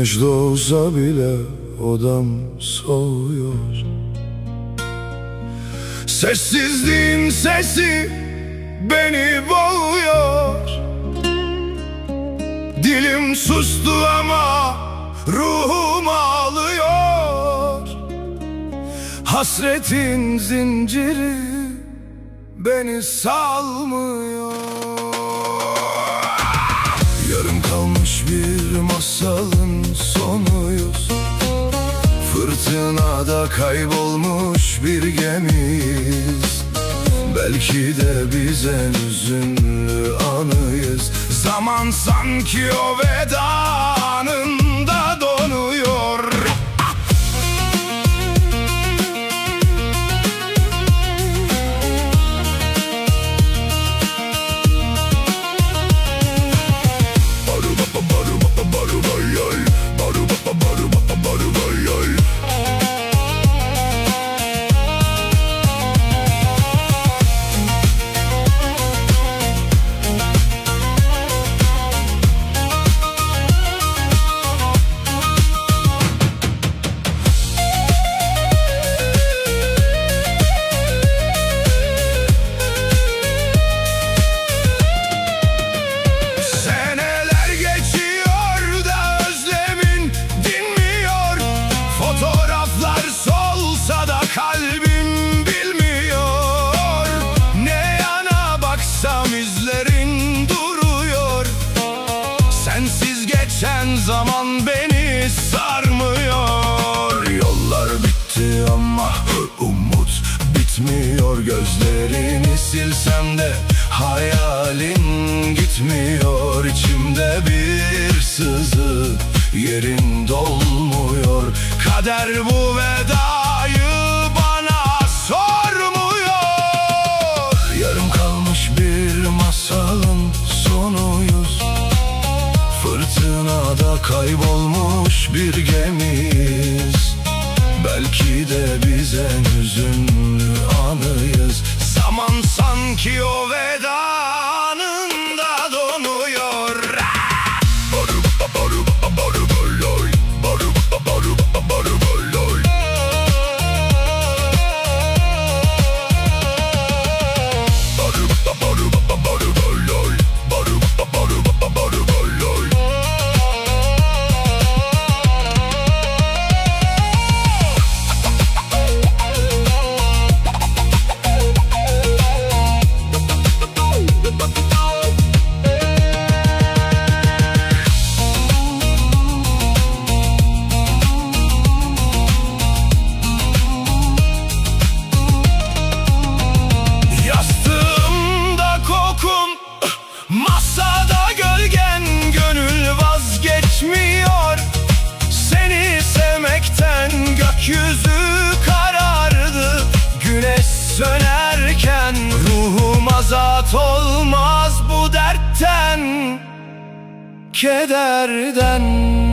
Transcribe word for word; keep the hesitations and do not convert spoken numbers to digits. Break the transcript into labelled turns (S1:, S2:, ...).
S1: Güneş doğsa bile odam soğuyor. Sessizliğin sesi beni boğuyor. Dilim sustu ama ruhum ağlıyor. Hasretin zinciri beni salmıyor. Yarım kalmış bir masalın sonuyuz. Fırtınada kaybolmuş bir gemiyiz. Belki de biz en hüzünlü anıyız. Zaman sanki o veda anında donuyor. Kalbim bilmiyor, ne yana baksam izlerin duruyor. Sensiz geçen zaman beni sarmıyor. Yollar bitti ama umut bitmiyor. Gözlerini silsem de hayalin gitmiyor. İçimde bir sızı, yerin dolmuyor. Kader bu vedayı bana sormuyor. Yarım kalmış bir masalın sonuyuz. Fırtınada kaybolmuş bir gemiyiz. Belki de biz en hüzünlü anıyız. Zaman sanki o veda anında donuyor. Masada gölgen, gönül vazgeçmiyor. Seni sevmekten gökyüzü karardı. Güneş sönerken ruhum azat olmaz bu dertten, kederden.